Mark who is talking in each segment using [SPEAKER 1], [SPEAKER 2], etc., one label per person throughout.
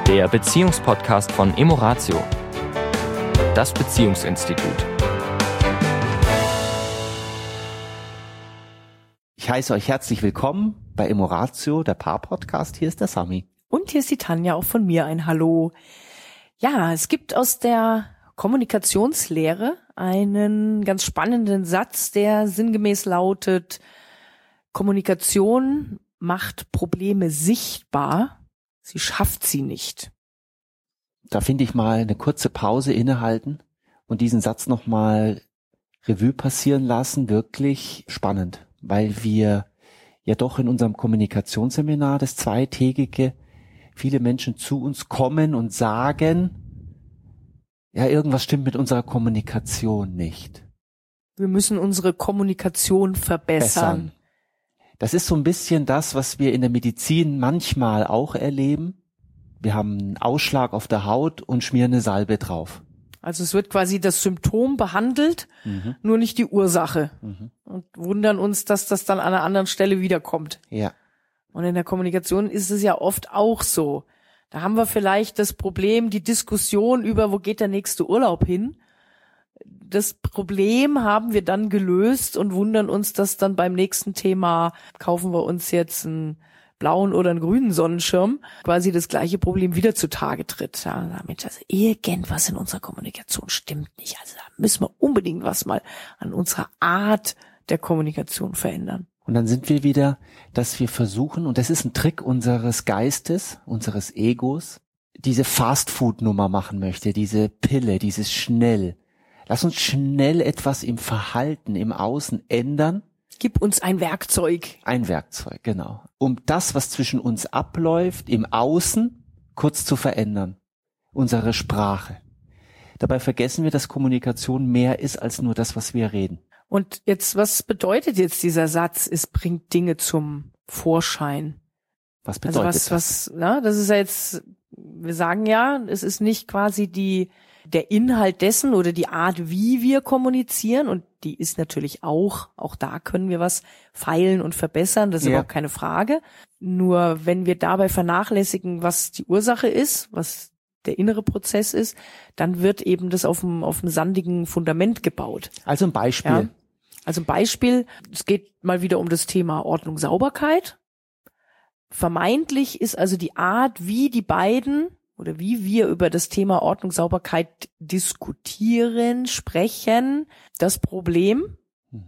[SPEAKER 1] der Beziehungspodcast von Emoratio, das Beziehungsinstitut.
[SPEAKER 2] Ich heiße euch herzlich willkommen bei Emoratio, der Paar-Podcast. Hier ist der Sami.
[SPEAKER 3] Und hier ist die Tanja, auch von mir ein Hallo. Ja, es gibt aus der Kommunikationslehre einen ganz spannenden Satz, der sinngemäß lautet: Kommunikation macht Probleme sichtbar, sie schafft sie nicht.
[SPEAKER 2] Da finde ich mal eine kurze Pause innehalten und diesen Satz nochmal Revue passieren lassen. Wirklich spannend, weil wir ja doch in unserem Kommunikationsseminar, das zweitägige, viele Menschen zu uns kommen und sagen, ja, irgendwas stimmt mit unserer Kommunikation nicht.
[SPEAKER 3] Wir müssen unsere Kommunikation verbessern.
[SPEAKER 2] Das ist so ein bisschen das, was wir in der Medizin manchmal auch erleben. Wir haben einen Ausschlag auf der Haut und schmieren eine Salbe drauf.
[SPEAKER 3] Also es wird quasi das Symptom behandelt, nur nicht die Ursache. Und wundern uns, dass das dann an einer anderen Stelle wiederkommt.
[SPEAKER 2] Ja.
[SPEAKER 3] Und in der Kommunikation ist es ja oft auch so. Da haben wir vielleicht das Problem, die Diskussion über, wo geht der nächste Urlaub hin. Das Problem haben wir dann gelöst und wundern uns, dass dann beim nächsten Thema, kaufen wir uns jetzt einen blauen oder einen grünen Sonnenschirm, quasi das gleiche Problem wieder zutage tritt. Ja, Mensch, also irgendwas in unserer Kommunikation stimmt nicht. Also da müssen wir unbedingt was mal an unserer Art der Kommunikation verändern.
[SPEAKER 2] Und dann sind wir wieder, dass wir versuchen, und das ist ein Trick unseres Geistes, unseres Egos, diese Fast-Food-Nummer machen möchte, diese Pille, dieses schnell. Lass uns schnell etwas im Verhalten, im Außen ändern.
[SPEAKER 3] Gib uns ein Werkzeug.
[SPEAKER 2] Ein Werkzeug, genau. Um das, was zwischen uns abläuft, im Außen kurz zu verändern. Unsere Sprache. Dabei vergessen wir, dass Kommunikation mehr ist als nur das, was wir reden.
[SPEAKER 3] Und jetzt, was bedeutet jetzt dieser Satz, es bringt Dinge zum Vorschein?
[SPEAKER 2] Was bedeutet das?
[SPEAKER 3] Das ist ja jetzt, wir sagen ja, es ist nicht quasi der Inhalt dessen oder die Art, wie wir kommunizieren, und die ist natürlich auch da können wir was feilen und verbessern, das ist überhaupt keine Frage. Nur wenn wir dabei vernachlässigen, was die Ursache ist, was der innere Prozess ist, dann wird eben das auf einem sandigen Fundament gebaut.
[SPEAKER 2] Also ein Beispiel.
[SPEAKER 3] Ja? Also ein Beispiel, es geht mal wieder um das Thema Ordnung, Sauberkeit. Vermeintlich ist also die Art, wie die beiden oder wie wir über das Thema Ordnung, Sauberkeit diskutieren, sprechen, das Problem.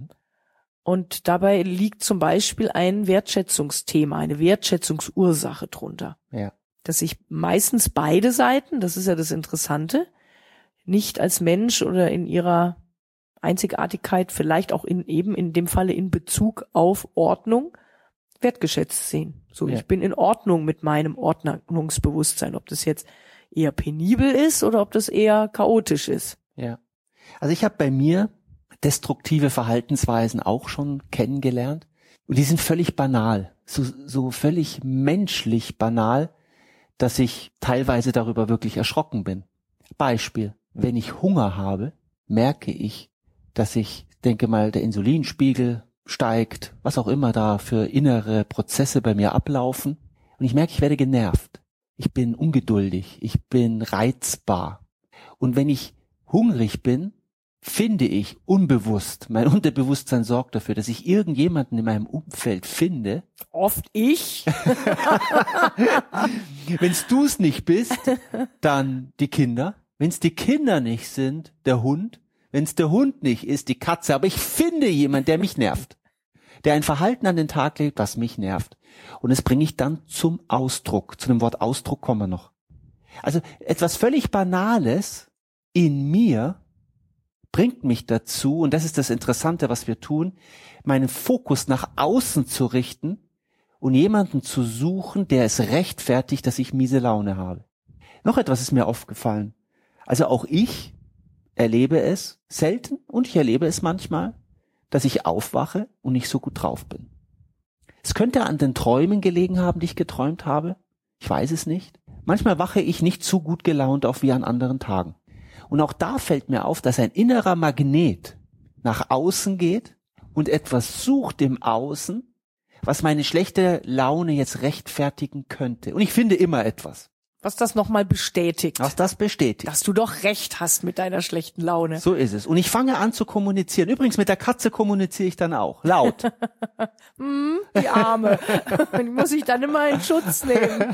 [SPEAKER 3] Und dabei liegt zum Beispiel ein Wertschätzungsthema, eine Wertschätzungsursache drunter.
[SPEAKER 2] Ja.
[SPEAKER 3] Dass sich meistens beide Seiten, das ist ja das Interessante, nicht als Mensch oder in ihrer Einzigartigkeit, vielleicht auch in dem Falle in Bezug auf Ordnung, wertgeschätzt sehen. So, ich bin in Ordnung mit meinem Ordnungsbewusstsein, ob das jetzt eher penibel ist oder ob das eher chaotisch ist.
[SPEAKER 2] Ja. Also ich habe bei mir destruktive Verhaltensweisen auch schon kennengelernt und die sind völlig banal, so völlig menschlich banal, dass ich teilweise darüber wirklich erschrocken bin. Beispiel: Wenn ich Hunger habe, merke ich, dass ich denke mal, der Insulinspiegel steigt, was auch immer da für innere Prozesse bei mir ablaufen. Und ich merke, ich werde genervt. Ich bin ungeduldig. Ich bin reizbar. Und wenn ich hungrig bin, finde ich unbewusst, mein Unterbewusstsein sorgt dafür, dass ich irgendjemanden in meinem Umfeld finde.
[SPEAKER 3] Oft ich.
[SPEAKER 2] Wenn's du's nicht bist, dann die Kinder. Wenn's die Kinder nicht sind, der Hund. Wenn's der Hund nicht ist, die Katze. Aber ich finde jemanden, der mich nervt. Der ein Verhalten an den Tag legt, was mich nervt. Und das bringe ich dann zum Ausdruck. Zu dem Wort Ausdruck kommen wir noch. Also etwas völlig Banales in mir bringt mich dazu, und das ist das Interessante, was wir tun, meinen Fokus nach außen zu richten und jemanden zu suchen, der es rechtfertigt, dass ich miese Laune habe. Noch etwas ist mir aufgefallen. Also auch ich erlebe es selten und ich erlebe es manchmal, dass ich aufwache und nicht so gut drauf bin. Es könnte an den Träumen gelegen haben, die ich geträumt habe. Ich weiß es nicht. Manchmal wache ich nicht so gut gelaunt auf wie an anderen Tagen. Und auch da fällt mir auf, dass ein innerer Magnet nach außen geht und etwas sucht im Außen, was meine schlechte Laune jetzt rechtfertigen könnte. Und ich finde immer etwas.
[SPEAKER 3] Was das nochmal bestätigt.
[SPEAKER 2] Was das bestätigt.
[SPEAKER 3] Dass du doch recht hast mit deiner schlechten Laune.
[SPEAKER 2] So ist es. Und ich fange an zu kommunizieren. Übrigens, mit der Katze kommuniziere ich dann auch. Laut.
[SPEAKER 3] Die Arme. Die muss ich dann immer in Schutz nehmen.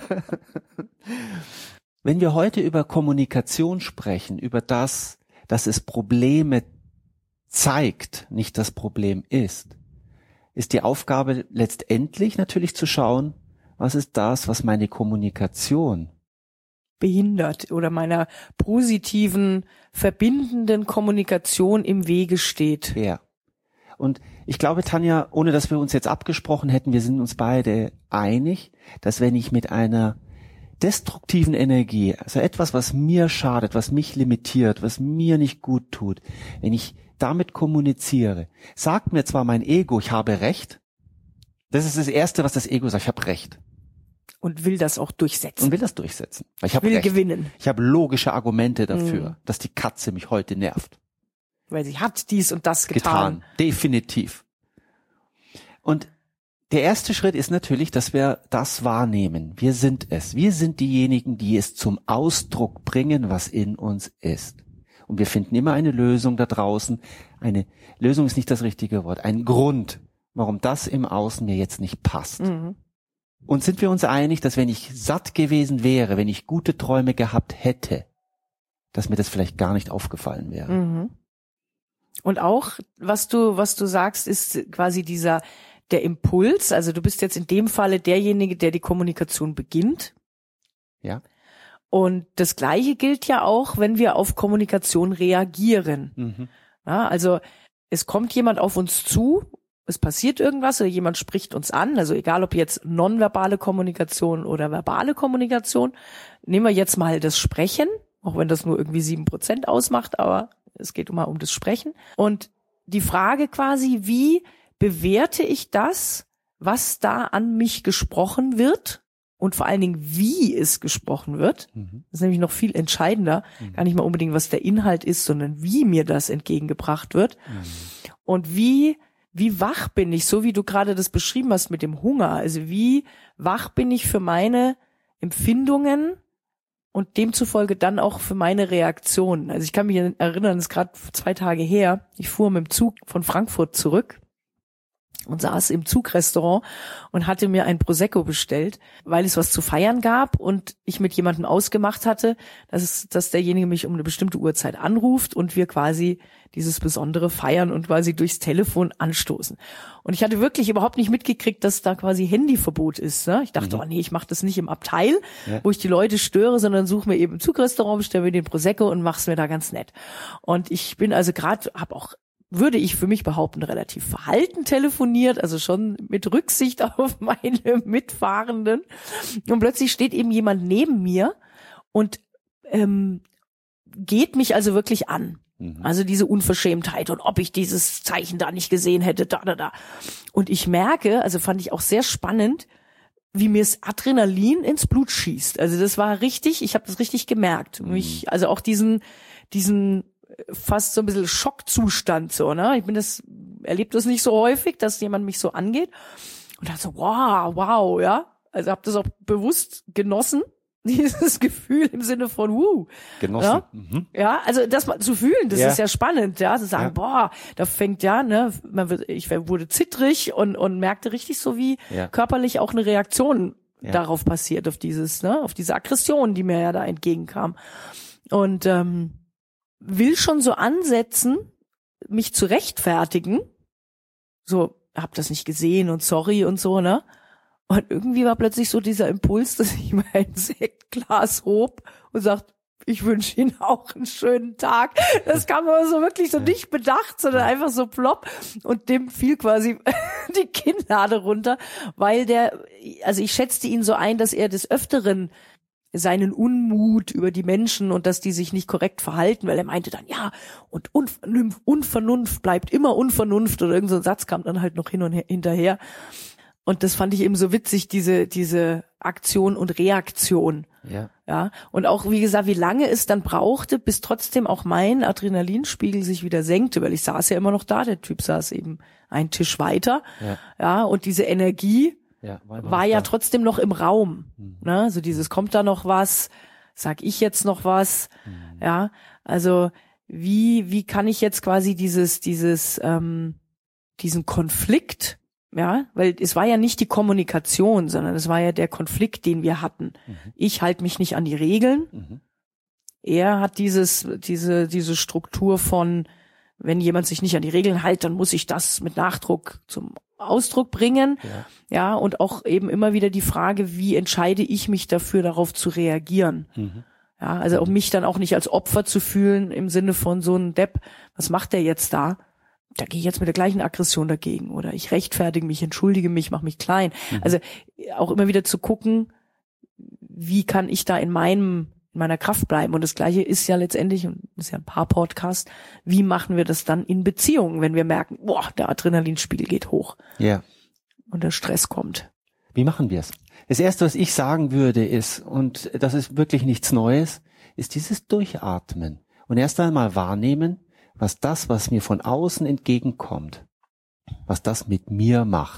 [SPEAKER 2] Wenn wir heute über Kommunikation sprechen, über das, dass es Probleme zeigt, nicht das Problem ist die Aufgabe letztendlich natürlich zu schauen, was ist das, was meine Kommunikation
[SPEAKER 3] behindert oder meiner positiven, verbindenden Kommunikation im Wege steht.
[SPEAKER 2] Ja. Und ich glaube, Tanja, ohne dass wir uns jetzt abgesprochen hätten, wir sind uns beide einig, dass wenn ich mit einer destruktiven Energie, also etwas, was mir schadet, was mich limitiert, was mir nicht gut tut, wenn ich damit kommuniziere, sagt mir zwar mein Ego, ich habe Recht, das ist das Erste, was das Ego sagt, ich habe Recht.
[SPEAKER 3] Und will das auch durchsetzen.
[SPEAKER 2] Und will das durchsetzen. Weil ich habe
[SPEAKER 3] will
[SPEAKER 2] Recht.
[SPEAKER 3] Gewinnen.
[SPEAKER 2] Ich habe logische Argumente dafür, dass die Katze mich heute nervt.
[SPEAKER 3] Weil sie hat dies und das getan.
[SPEAKER 2] Definitiv. Und der erste Schritt ist natürlich, dass wir das wahrnehmen. Wir sind es. Wir sind diejenigen, die es zum Ausdruck bringen, was in uns ist. Und wir finden immer eine Lösung da draußen. Eine Lösung ist nicht das richtige Wort. Ein Grund, warum das im Außen mir jetzt nicht passt.
[SPEAKER 3] Mhm.
[SPEAKER 2] Und sind wir uns einig, dass wenn ich satt gewesen wäre, wenn ich gute Träume gehabt hätte, dass mir das vielleicht gar nicht aufgefallen wäre?
[SPEAKER 3] Mhm. Und auch, was du sagst, ist quasi der Impuls. Also du bist jetzt in dem Falle derjenige, der die Kommunikation beginnt.
[SPEAKER 2] Ja.
[SPEAKER 3] Und das Gleiche gilt ja auch, wenn wir auf Kommunikation reagieren.
[SPEAKER 2] Mhm.
[SPEAKER 3] Ja, also es kommt jemand auf uns zu, es passiert irgendwas oder jemand spricht uns an, also egal ob jetzt nonverbale Kommunikation oder verbale Kommunikation. Nehmen wir jetzt mal das Sprechen, auch wenn das nur irgendwie 7% ausmacht, aber es geht mal um das Sprechen. Und die Frage quasi, wie bewerte ich das, was da an mich gesprochen wird? Und vor allen Dingen, wie es gesprochen wird. Das ist nämlich noch viel entscheidender. Gar nicht mal unbedingt, was der Inhalt ist, sondern wie mir das entgegengebracht wird. Und wie wach bin ich, so wie du gerade das beschrieben hast mit dem Hunger. Also wie wach bin ich für meine Empfindungen und demzufolge dann auch für meine Reaktionen. Also ich kann mich erinnern, das ist gerade 2 Tage her. Ich fuhr mit dem Zug von Frankfurt zurück und saß im Zugrestaurant und hatte mir ein Prosecco bestellt, weil es was zu feiern gab und ich mit jemandem ausgemacht hatte, dass derjenige mich um eine bestimmte Uhrzeit anruft und wir quasi dieses Besondere feiern und quasi durchs Telefon anstoßen. Und ich hatte wirklich überhaupt nicht mitgekriegt, dass da quasi Handyverbot ist. Ne? Ich dachte, oh nee, ich mache das nicht im Abteil, wo ich die Leute störe, sondern suche mir eben im Zugrestaurant, bestelle mir den Prosecco und mach's mir da ganz nett. Und ich bin also gerade, würde ich für mich behaupten, relativ verhalten telefoniert, also schon mit Rücksicht auf meine Mitfahrenden. Und plötzlich steht eben jemand neben mir und geht mich also wirklich an. Also diese Unverschämtheit und ob ich dieses Zeichen da nicht gesehen hätte, da. Und ich merke, also fand ich auch sehr spannend, wie mir das Adrenalin ins Blut schießt. Also das war richtig, ich habe das richtig gemerkt. Also auch diesen fast so ein bisschen Schockzustand so, ne? Erlebe das nicht so häufig, dass jemand mich so angeht und dann so wow, ja? Also habe das auch bewusst genossen, dieses Gefühl im Sinne von
[SPEAKER 2] genossen.
[SPEAKER 3] Ja, ja, also das mal zu fühlen, das ist ja spannend, ja, zu sagen, da fängt ich wurde zittrig und merkte richtig so, wie körperlich auch eine Reaktion darauf passiert, auf auf diese Aggression, die mir ja da entgegenkam. Und will schon so ansetzen, mich zu rechtfertigen. So, hab das nicht gesehen und sorry und so, ne? Und irgendwie war plötzlich so dieser Impuls, dass ich mein Sektglas hob und sagt, ich wünsche Ihnen auch einen schönen Tag. Das kam aber so wirklich so nicht bedacht, sondern einfach so plopp. Und dem fiel quasi die Kinnlade runter, weil ich schätzte ihn so ein, dass er des Öfteren seinen Unmut über die Menschen und dass die sich nicht korrekt verhalten, weil er meinte dann, ja, und Unvernunft bleibt immer Unvernunft oder irgend so ein Satz kam dann halt noch hin und hinterher. Und das fand ich eben so witzig, diese Aktion und Reaktion. Ja. Und auch, wie gesagt, wie lange es dann brauchte, bis trotzdem auch mein Adrenalinspiegel sich wieder senkte, weil ich saß ja immer noch da, der Typ saß eben einen Tisch weiter. Ja, und diese Energie war ja trotzdem noch im Raum. Ne? Also dieses, kommt da noch was? Sag ich jetzt noch was? Ja, also wie kann ich jetzt quasi diesen Konflikt, ja, weil es war ja nicht die Kommunikation, sondern es war ja der Konflikt, den wir hatten. Ich halte mich nicht an die Regeln. Er hat diese Struktur von, wenn jemand sich nicht an die Regeln hält, dann muss ich das mit Nachdruck zum Ausdruck bringen. Ja, und auch eben immer wieder die Frage, wie entscheide ich mich dafür, darauf zu reagieren? Ja, also um mich dann auch nicht als Opfer zu fühlen im Sinne von so ein Depp, was macht der jetzt da? Da gehe ich jetzt mit der gleichen Aggression dagegen oder ich rechtfertige mich, entschuldige mich, mache mich klein. Also auch immer wieder zu gucken, wie kann ich da in meiner Kraft bleiben. Und das Gleiche ist ja letztendlich, und das ist ja ein Paar-Podcast, wie machen wir das dann in Beziehungen, wenn wir merken, boah, der Adrenalinspiegel geht hoch.
[SPEAKER 2] Ja.
[SPEAKER 3] Und der Stress kommt.
[SPEAKER 2] Wie machen wir es? Das Erste, was ich sagen würde, ist, und das ist wirklich nichts Neues, ist dieses Durchatmen. Und erst einmal wahrnehmen, was mir von außen entgegenkommt, was das mit mir macht.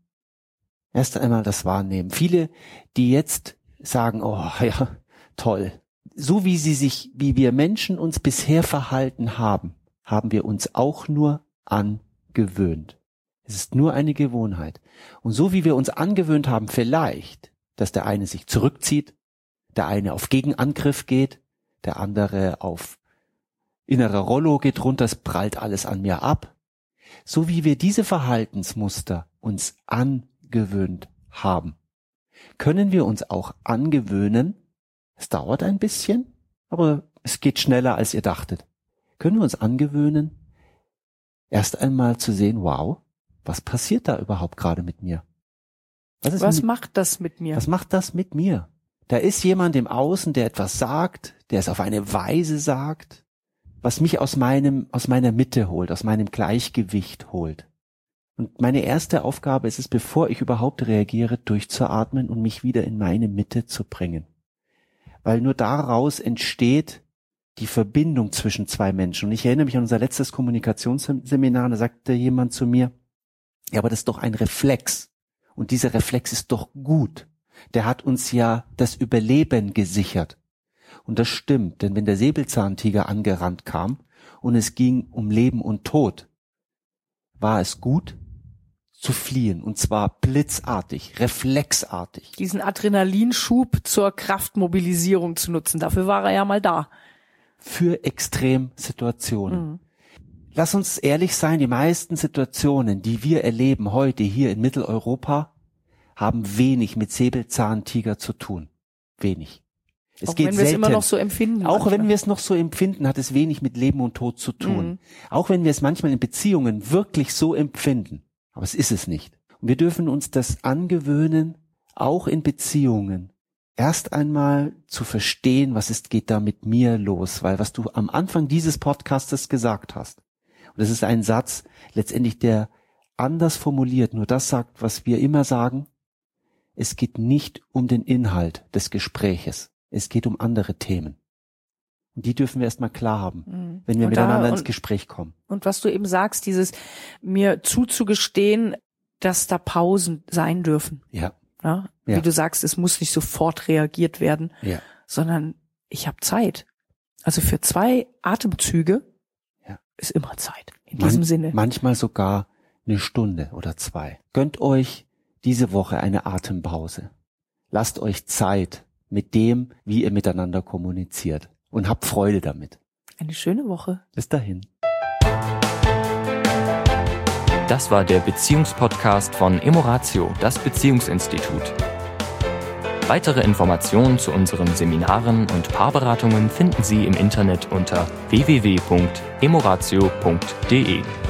[SPEAKER 2] Erst einmal das Wahrnehmen. Viele, die jetzt sagen, oh ja, toll. So wie wir Menschen uns bisher verhalten haben, haben wir uns auch nur angewöhnt. Es ist nur eine Gewohnheit. Und so wie wir uns angewöhnt haben, vielleicht, dass der eine sich zurückzieht, der eine auf Gegenangriff geht, der andere auf innerer Rollo geht runter, es prallt alles an mir ab. So wie wir diese Verhaltensmuster uns angewöhnt haben, können wir uns auch angewöhnen, es dauert ein bisschen, aber es geht schneller, als ihr dachtet, können wir uns angewöhnen, erst einmal zu sehen, wow, was passiert da überhaupt gerade mit mir?
[SPEAKER 3] Was macht das mit mir?
[SPEAKER 2] Was macht das mit mir? Da ist jemand im Außen, der etwas sagt, der es auf eine Weise sagt, was mich aus meiner Mitte holt, aus meinem Gleichgewicht holt. Und meine erste Aufgabe ist es, bevor ich überhaupt reagiere, durchzuatmen und mich wieder in meine Mitte zu bringen. Weil nur daraus entsteht die Verbindung zwischen zwei Menschen. Und ich erinnere mich an unser letztes Kommunikationsseminar, da sagte jemand zu mir, ja, aber das ist doch ein Reflex. Und dieser Reflex ist doch gut. Der hat uns ja das Überleben gesichert. Und das stimmt, denn wenn der Säbelzahntiger angerannt kam und es ging um Leben und Tod, war es gut zu fliehen, und zwar blitzartig, reflexartig.
[SPEAKER 3] Diesen Adrenalinschub zur Kraftmobilisierung zu nutzen, dafür war er ja mal da.
[SPEAKER 2] Für Extremsituationen. Lass uns ehrlich sein, die meisten Situationen, die wir erleben heute hier in Mitteleuropa, haben wenig mit Säbelzahntiger zu tun. Wenig.
[SPEAKER 3] Es geht wenn wir selten. Es immer noch so empfinden.
[SPEAKER 2] Auch manchmal. Wenn wir es noch so empfinden, hat es wenig mit Leben und Tod zu tun. Auch wenn wir es manchmal in Beziehungen wirklich so empfinden. Aber es ist es nicht. Und wir dürfen uns das angewöhnen, auch in Beziehungen, erst einmal zu verstehen, geht da mit mir los. Weil was du am Anfang dieses Podcastes gesagt hast, und das ist ein Satz, letztendlich der anders formuliert, nur das sagt, was wir immer sagen, es geht nicht um den Inhalt des Gespräches. Es geht um andere Themen. Und die dürfen wir erstmal klar haben, wenn wir miteinander ins Gespräch kommen.
[SPEAKER 3] Und was du eben sagst, dieses mir zuzugestehen, dass da Pausen sein dürfen.
[SPEAKER 2] Ja.
[SPEAKER 3] Ja? Wie du sagst, es muss nicht sofort reagiert werden, sondern ich habe Zeit. Also für 2 Atemzüge ist immer Zeit. In diesem Sinne.
[SPEAKER 2] Manchmal sogar 1 Stunde oder 2. Gönnt euch diese Woche eine Atempause. Lasst euch Zeit mit dem, wie ihr miteinander kommuniziert. Und habt Freude damit.
[SPEAKER 3] Eine schöne Woche.
[SPEAKER 2] Bis dahin.
[SPEAKER 1] Das war der Beziehungspodcast von Emoratio, das Beziehungsinstitut. Weitere Informationen zu unseren Seminaren und Paarberatungen finden Sie im Internet unter www.emoratio.de.